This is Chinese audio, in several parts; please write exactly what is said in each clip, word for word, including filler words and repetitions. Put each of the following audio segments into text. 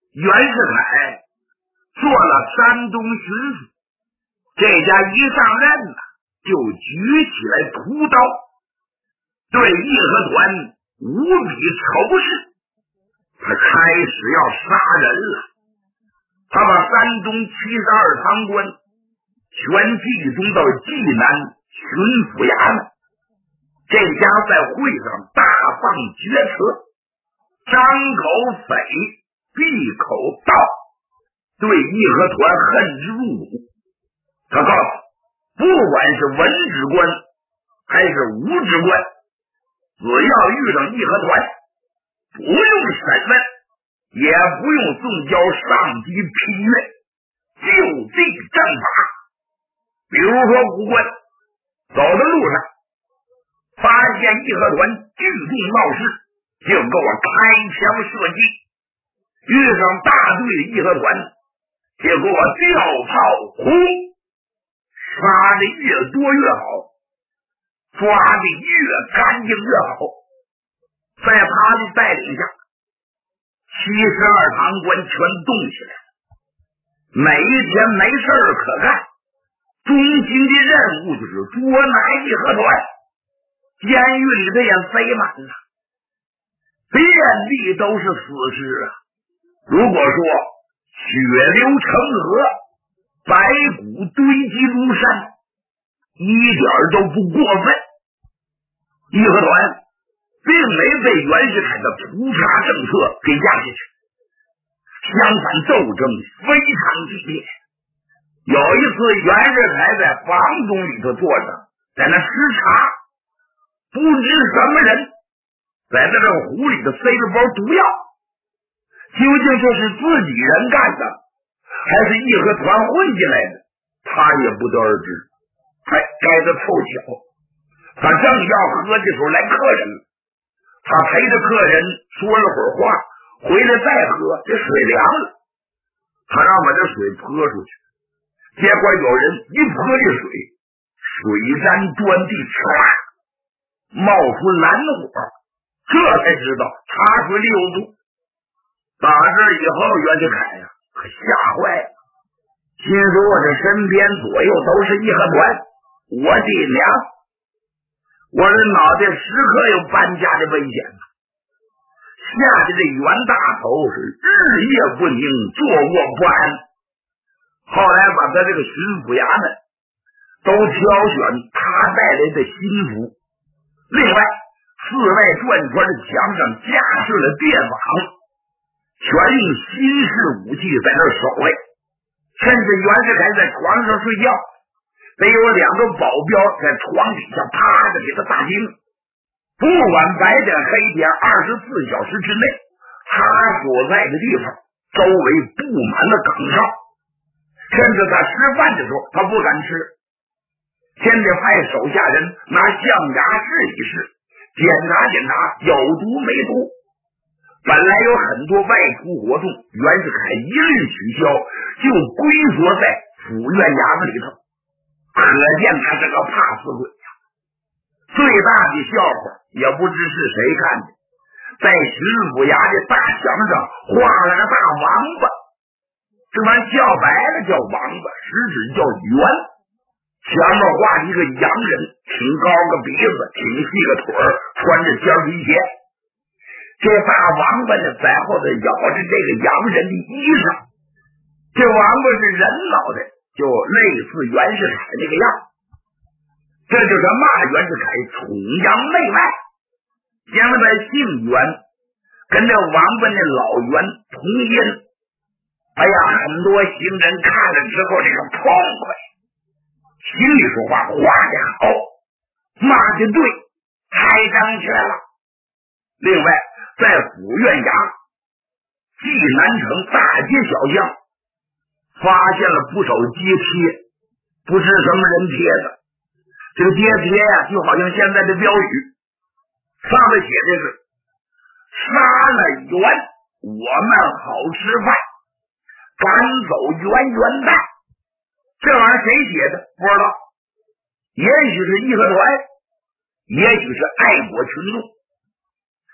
袁世凯做了山东巡抚，这家一上任呢，就举起来屠刀，对义和团无比仇视，他开始要杀人了。他把山东七十二堂官全集中到济南巡抚衙门，这家在会上大放厥词，张口匪，闭口道，对义和团恨之入骨。他告诉不管是文职官还是武职官，只要遇上义和团，不用审问，也不用送交上级批阅，就地正法。比如说武官走的路上发现义和团聚众闹事，就给我开枪射击，遇上大队的义和团，就给我吊炮轰，杀的越多越好，抓的越干净越好。在他的带领下，七十二堂官全动起来了，每一天没事儿可干，中心的任务就是捉拿义和团。监狱里头也塞满了，遍地都是死尸啊！如果说血流成河，白骨堆积如山，一点都不过分。义和团并没被袁世凯的屠杀政策给压下去，相反斗争非常激烈。有一次袁世凯在房中里头坐着，在那视察，不知什么人在那个壶里头塞了包毒药，究竟这是自己人干的还是义和团混进来的，他也不得而知。哎，该得凑巧，他正要喝的时候来客人了，他陪着客人说了会儿话，回来再喝，这水凉了，他让把这水泼出去，结果有人一泼这水，水沾端地，唰冒出蓝火，这才知道他是六度。打这以后，袁世凯呀可吓坏了，心说我这身边左右都是义和团，我的娘，我这脑袋时刻有搬家的危险呢。吓得这袁大头是日夜不宁，坐卧不安。后来把他这个巡抚衙门都挑选他带来的心腹，另外四外转圈的墙上架设了电网，全用新式武器在那守卫，甚至袁世凯在床上睡觉，得有两个保镖在床底下趴着给他打听，不管白天黑天，二十四小时之内，他所在的地方周围布满了岗哨，甚至他吃饭的时候他不敢吃，先得派手下人拿象牙试一试，检查检查有毒没毒。本来有很多外出活动，袁世凯一律取消，就龟缩在府院衙门里头，可见他是个怕死鬼呀。最大的笑话也不知是谁看的，在巡抚衙的大墙上画了个大王八，这玩意叫白了叫王八，实质叫圆。前面画一个洋人，挺高个鼻子，挺细个腿儿，穿着尖皮鞋。这大王八呢，在后头咬着这个洋人的衣裳，这王八是人脑袋，就类似袁世凯那个样。这就是骂袁世凯崇洋媚外，因为他姓袁，跟这王八那老袁同音。哎呀，很多行人看了之后这个痛快，心里说话画的好，骂的对，太正确了。另外在府院衙济南城大街小巷发现了不少街贴，不知什么人贴的，这个街贴呀、啊、就好像现在的标语，上面写的是杀了元我们好吃饭，赶走元元旦。这玩意儿谁写的不知道，也许是义和团，也许是爱国群众。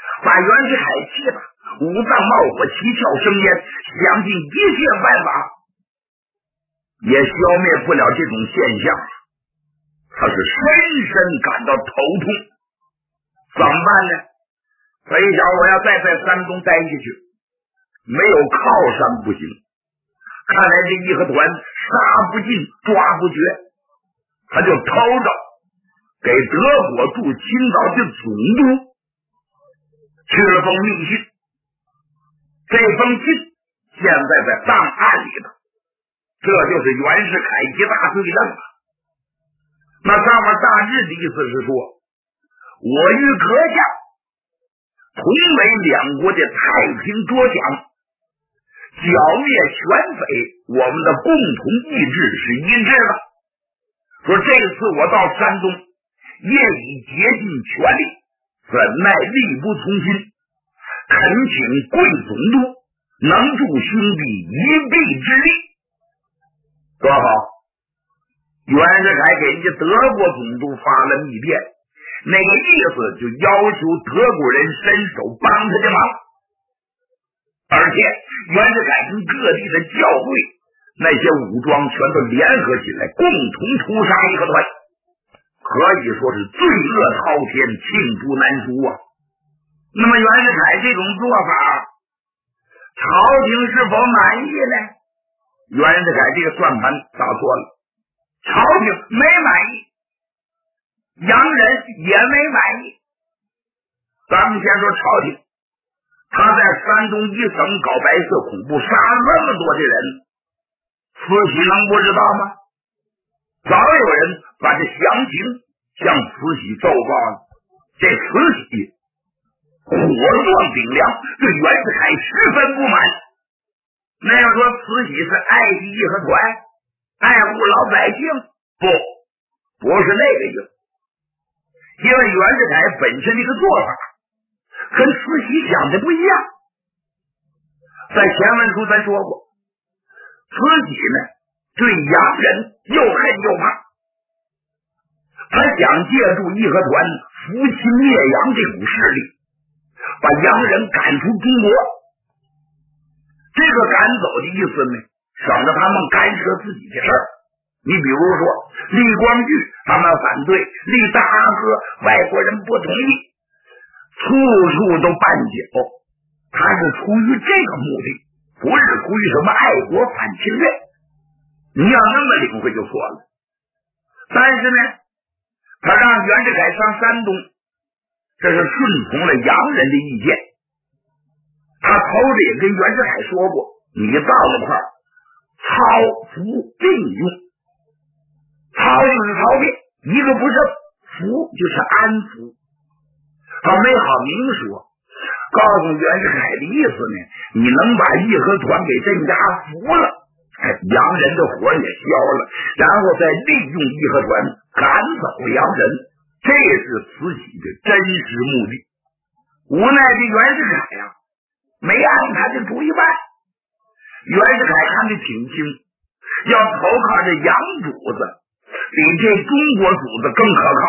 把袁世凯气的五脏冒火，七窍生烟，想尽一切办法也消灭不了这种现象，他是深深感到头痛。怎么办呢？他一想，我要再在山东待下去，没有靠山不行。看来这义和团杀不尽，抓不绝，他就偷着给德国驻青岛的总督去了封密信。这封信现在在档案里头，这就是袁世凯一大罪证了。那上面大致的意思是说，我与阁下同为两国的太平卓奖，剿灭全匪，我们的共同意志是一致的。说这次我到山东，业已竭尽全力，怎奈力不从心，恳请贵总督能助兄弟一臂之力。多好！袁世凯给人家德国总督发了密电，那个意思就要求德国人伸手帮他的忙。而且袁世凯跟各地的教会那些武装全都联合起来，共同屠杀义和团，可以说是罪恶滔天，罄竹难书啊。那么袁世凯这种做法，朝廷是否满意呢？袁世凯这个算盘打错了，朝廷没满意，洋人也没满意。咱们先说朝廷，他在山东一省搞白色恐怖，杀那么多的人，慈禧能不知道吗？早有人把这详情向慈禧奏报了。这慈禧火壮顶梁，对袁世凯十分不满。那要说慈禧是爱惜义和团，爱护老百姓，不，不是那个意思。因为袁世凯本身这个做法跟慈禧想的不一样。在前文书咱说过，慈禧呢对洋人又恨又怕，他想借助义和团扶清灭洋这股势力，把洋人赶出中国。这个赶走的意思呢，省得他们干涉自己的事儿。你比如说李光绪他们反对，李大阿哥外国人不同意，处处都绊脚。他是出于这个目的，不是出于什么爱国反侵略。你要那么领会就错了。但是呢，他让袁世凯上山东，这是顺从了洋人的意见。他头里也跟袁世凯说过，你到那块儿操服并用，操就是操病，一个不是服就是安抚。他没好明说，告诉袁世凯的意思呢，你能把义和团给镇压服了，哎，洋人的火也消了，然后再利用义和团赶走洋人，这是慈禧的真实目的。无奈的袁世凯呀、啊，没按他的主意办。袁世凯看得挺清，要投靠这洋主子，比这中国主子更可靠，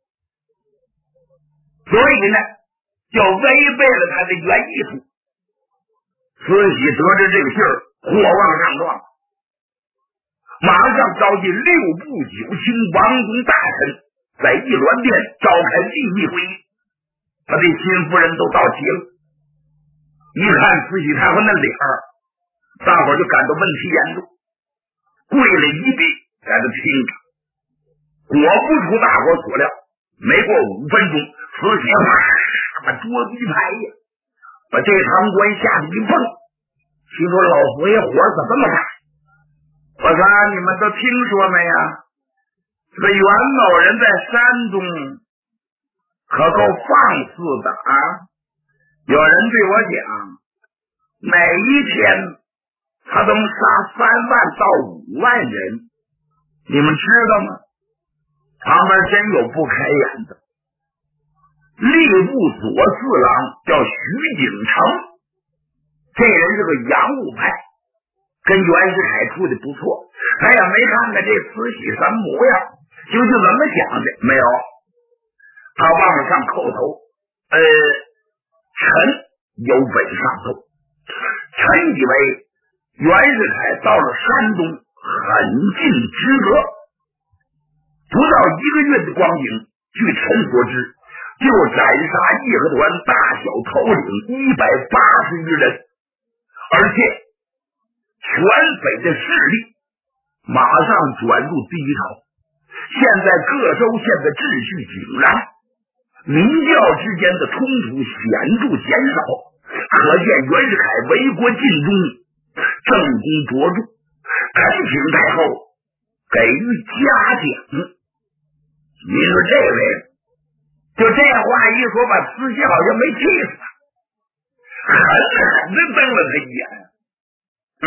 所以呢，就违背了他的原意图。慈禧得知这个信儿，火往上撞，马上召集六部九卿王公大臣，在议銮殿召开秘密会议，他的亲夫人都到齐了。一看慈禧太后那脸儿，大伙儿就感到问题严重，跪了一地在这听着。果不出大伙所料，没过五分钟，慈禧啪把桌子一拍呀，把这堂官吓得一蹦，心说老佛爷火怎么这么大？我说你们都听说没呀？这个袁某人在山东可够放肆的啊！有人对我讲，每一天他都杀三万到五万人，你们知道吗？旁边真有不开眼的，吏部左侍郎叫徐景成，这人是个洋务派，跟袁世凯处的不错，他也没看看这慈禧什么模样，究竟怎么想的没有？他往上叩头，呃。 臣有本上奏，臣以为袁世凯到了山东很尽职责，不到一个月的光景，据臣所知，就斩杀义和团大小头领一百八十余人，而且全北的势力马上转入第一朝。现在各州县的秩序井然，民教之间的冲突显著减少，可见袁世凯为国尽忠，政功卓著。恳请太后给予嘉奖。你说这位就这话一说，把慈禧好像没气死他，狠狠的瞪了他一眼。嗯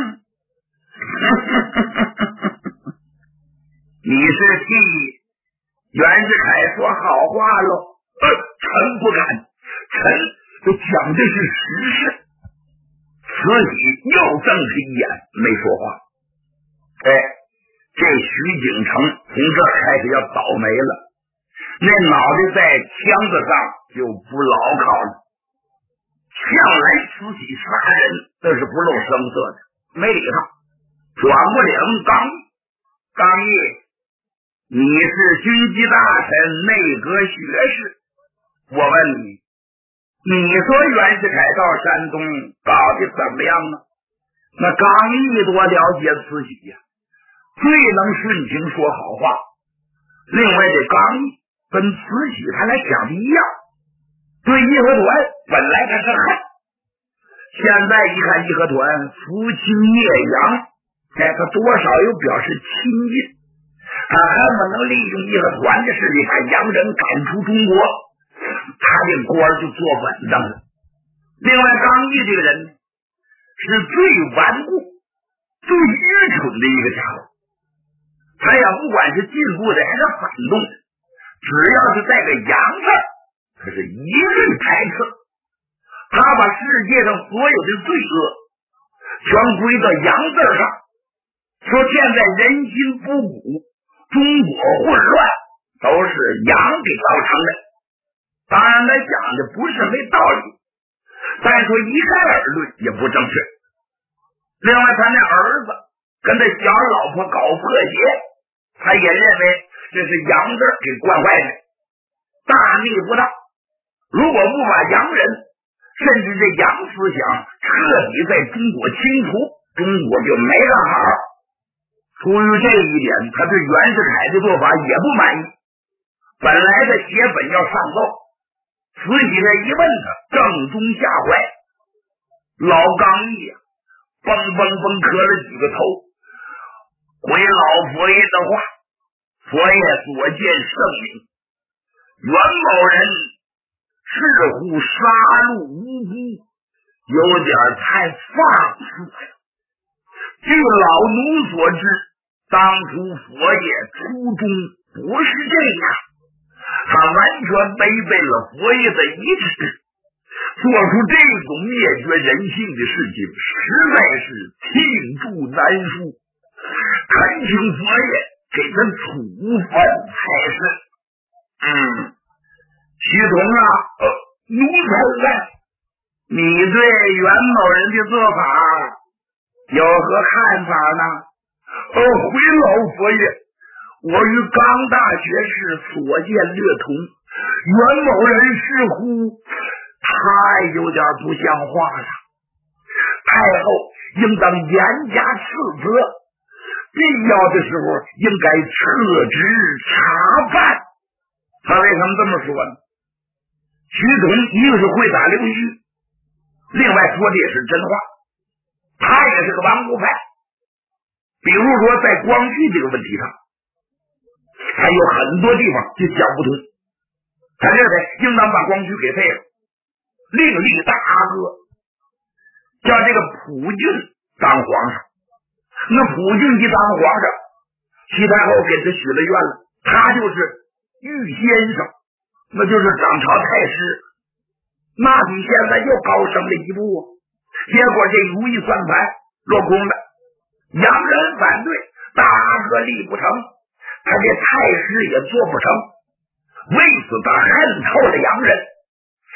你是替袁世凯说好话喽？呃，臣不敢，臣讲的是实事。慈禧又瞪他一眼，没说话。哎，这徐景成从这儿开始要倒霉了，那脑袋在枪子上就不牢靠了。向来慈禧杀人那是不露声色的，没理他。转过脸问刚毅，刚毅，你是军机大臣，内阁学士，我问你，你说袁世凯到山东搞得怎么样呢？那刚毅多了解慈禧呀、啊，最能顺情说好话。另外这刚毅跟慈禧他俩想的一样，对义和团本来他是恨，现在一看义和团扶清灭洋，哎，他多少有表示亲近，他恨不能利用义和团的势力把洋人赶出中国，他这官就做稳当了。另外刚毅这个人是最顽固最愚蠢的一个家伙，他也不管是进步的还是反动的，只要是带个洋字，他是一律排斥。他把世界上所有的罪恶全归到洋字上，说现在人心不古，中国混乱都是洋给造成的。当然他讲的不是没道理，但说一概而论也不正确。另外他那儿子跟他小老婆搞破鞋，他也认为这是洋字给惯坏的，大逆不道。如果不把洋人甚至这洋思想彻底在中国清除，中国就没个好。出于这一点，他对袁世凯的做法也不满意。本来他写本要上奏，慈禧这一问他，正中下怀。老刚毅啊，嘣嘣嘣磕了几个头，回老佛爷的话，佛爷所见圣明，袁某人似乎杀戮无辜，有点太放肆了。据老奴所知，当初佛爷初衷不是这样，他完全违背了佛爷的遗旨，做出这种灭绝人性的事情，实在是罄竹难书。恳请佛爷给他处分才是。嗯，徐同啊，呃，奴才在。你对袁某人的做法有何看法呢？呃，回老佛爷，我与刚大学士所见略同，袁某人似乎太有点不像话了。太后应当严加斥责，必要的时候应该撤职查办。他为什么这么说呢？徐统一个是会打溜须，另外说的也是真话。他也是个顽固派，比如说在光绪这个问题上，他有很多地方就讲不通。他认为应当把光绪给废了，另立大阿哥，叫这个溥俊当皇上。那溥俊一当皇上，齐太后给他许了愿了，他就是御先生，那就是掌朝太师，那比现在又高升了一步啊。结果这如意算盘落空了，洋人反对，大阿哥立不成，他这太师也做不成。为此他恨透了洋人，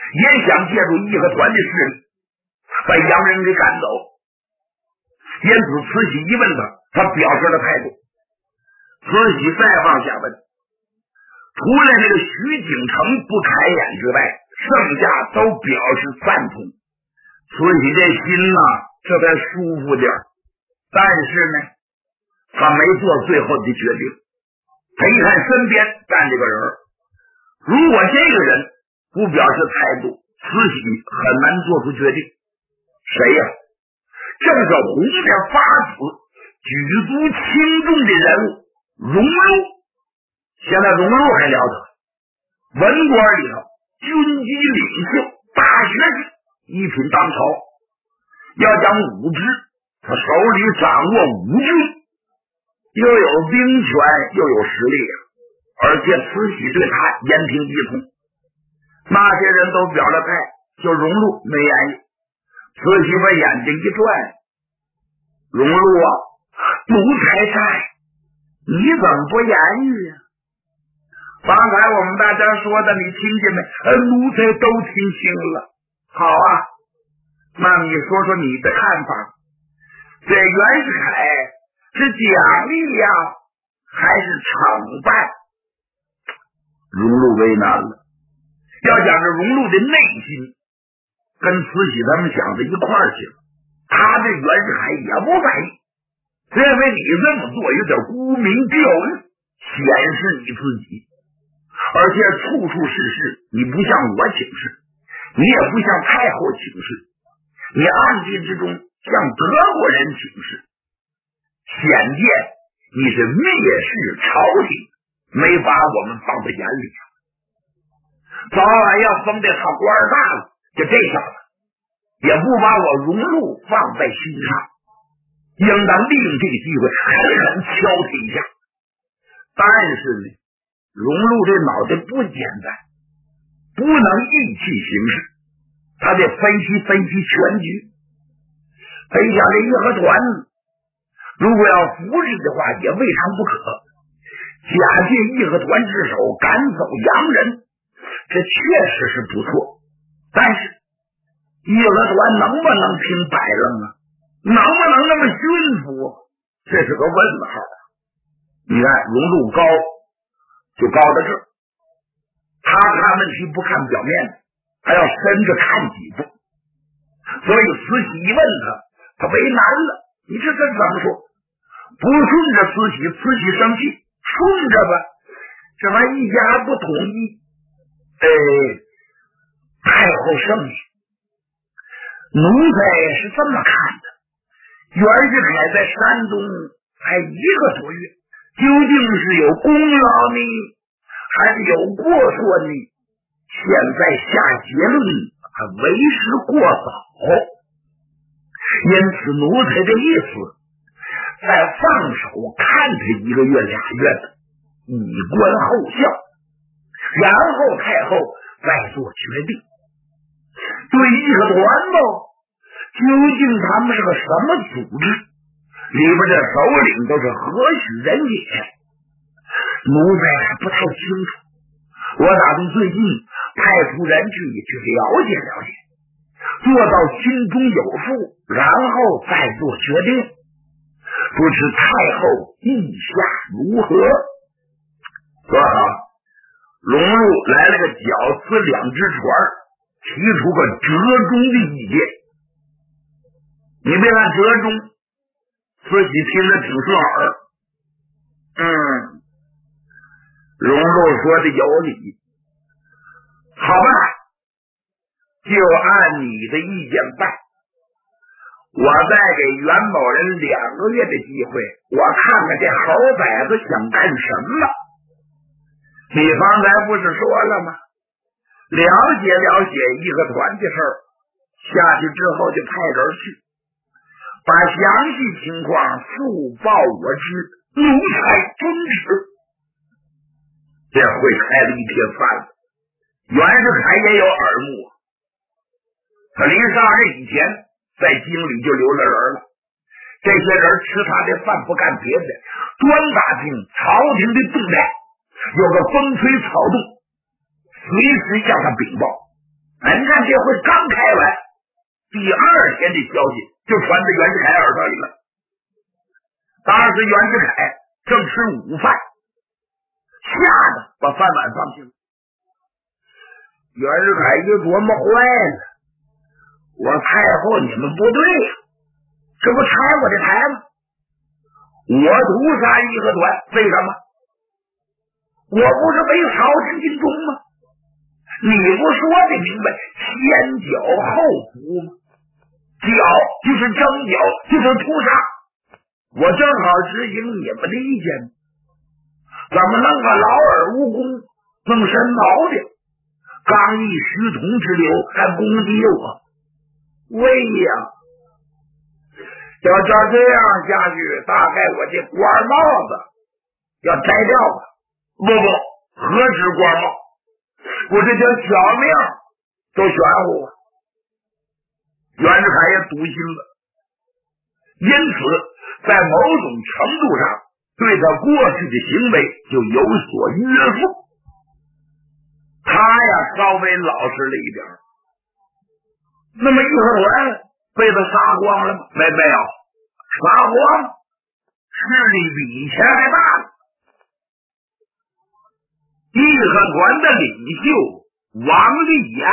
也想借助义和团的势力把洋人给赶走。因此慈禧一问他，他表示了态度。慈禧再往下问，除了那个徐景成不开眼之外，剩下都表示赞同。慈禧这心呐、啊，这才舒服点。但是呢，他没做最后的决定。他一看身边站这个人，如果这个人不表示态度，慈禧很难做出决定。谁呀、啊？正是红面发子举足轻重的人物荣禄。现在荣禄还了得，文官里头军机领袖，大学士，一品当朝。要讲武职，他手里掌握五军，又有兵权又有实力，而且慈禧对他言听计从。那些人都表了态，就荣禄没言语。慈禧把眼睛一转，荣禄啊，奴才在，你怎么不言语啊？刚才我们大家说的，你听见没？呃，奴才都听清了。好啊，那你说说你的看法。这袁世凯是奖励呀，还是惩办？荣禄为难了。要讲这荣禄的内心跟慈禧他们想的一块儿去了，他对袁世凯也不满意，认为你这么做有点沽名钓誉，显示你自己，而且处处事事你不向我请示，你也不向太后请示，你暗地之中向德国人请示，显见你是蔑视朝廷，没把我们放在眼里，早晚要封的他官大了，就这小子也不把我荣禄放在心上，应当利用这个机会狠狠敲他一下。但是呢，荣禄这脑袋不简单，不能意气行事，他得分析分析全局。他一想这义和团如果要扶持的话，也未尝不可。假借义和团之手赶走洋人，这确实是不错。但是义和团能不能听摆楞啊？能不能那么驯服？这是个问号。你看荣禄高就高到这儿，他看问题不看表面，还要深着看几步。所以慈禧一问他，他为难了。你这这怎么说？不顺着慈禧，慈禧生气；顺着吧，这玩意一家不统一，哎，太后生气。奴才是这么看的，袁世凯在山东才一个多月，究竟是有功劳呢，还是有过错呢？现在下结论还为时过早，因此奴才的意思，再放手看他一个月俩月的，以观后效，然后太后再做决定。对义和团吧，究竟他们是个什么组织？里边的首领都是何许人也？奴才还不太清楚。我打算最近派出人去去了解了解，做到心中有数，然后再做决定。不知太后意下如何？说好，荣禄来了个绞丝两只船，提出个折中的意见。你别看折中，自己听着挺顺耳。嗯，荣禄说的有理。好吧，就按你的意见办。我再给袁某人两个月的机会，我看看这猴崽子想干什么。你方才不是说了吗？了解了解义和团的事儿，下去之后就派人去，把详细情况速报我知，奴才遵旨。这会开了一天饭了。袁世凯也有耳目，他临上任以前在京里就留了人了，这些人吃他的饭不干别的，专打听朝廷的动态，有个风吹草动随时向他禀报。 哎，你看这回刚开完，第二天的消息就传到袁世凯耳朵里了。当时袁世凯正吃午饭，吓得把饭碗放下了。袁世凯一琢磨，坏了，我太后你们不对呀、啊，这不拆我的台吗？我屠杀义和团，为什么？我不是为朝廷尽忠吗？你不说的明白，先剿后服吗？剿就是征剿，就是屠杀。我正好执行你们的意见，怎么弄个劳而无功，弄神毛病？刚毅虚同之流，还攻击我，为呀！要照这样下去，大概我这官帽子要摘掉了。不不，何止官帽，我这条小命都玄乎啊！袁世凯也笃信了，因此在某种程度上对他过去的行为就有所约束。他呀稍微老实了一点。那么义和团被他杀光了吗？没没有，杀光，势力比以前还大了。义和团的领袖王立言，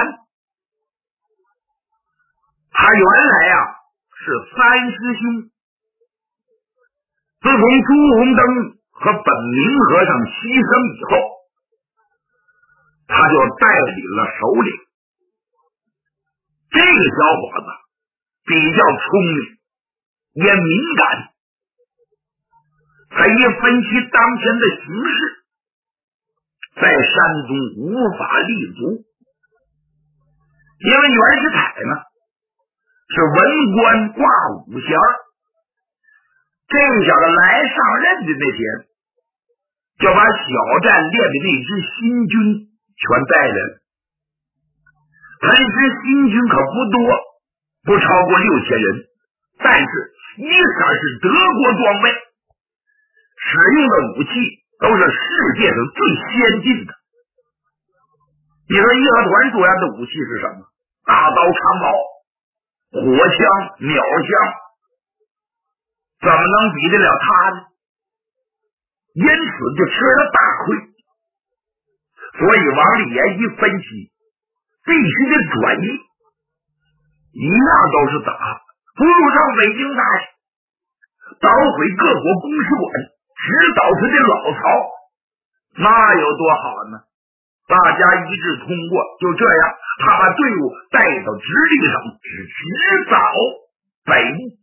他原来呀、啊、是三师兄，自从朱红灯和本明和尚牺牲以后，他就带领了首领。这个小伙子比较聪明，也敏感，他一分析当前的形势，在山东无法立足。因为袁世凯呢是文官挂五衔，这小子来上任的那天，就把小站练的那支新军全带来了。他这支新军可不多，不超过六千人，但是一色是德国装备，使用的武器都是世界上最先进的。你说义和团主要的武器是什么？大刀长矛、火枪、鸟枪，怎么能比得了他呢？因此就吃了大亏。所以王立言一分析，必须得转移，一样都是打，不如上北京打去，捣毁各国公使馆，指导他的老巢，那有多好呢？大家一致通过，就这样，他把队伍带到直隶省，只指导北部。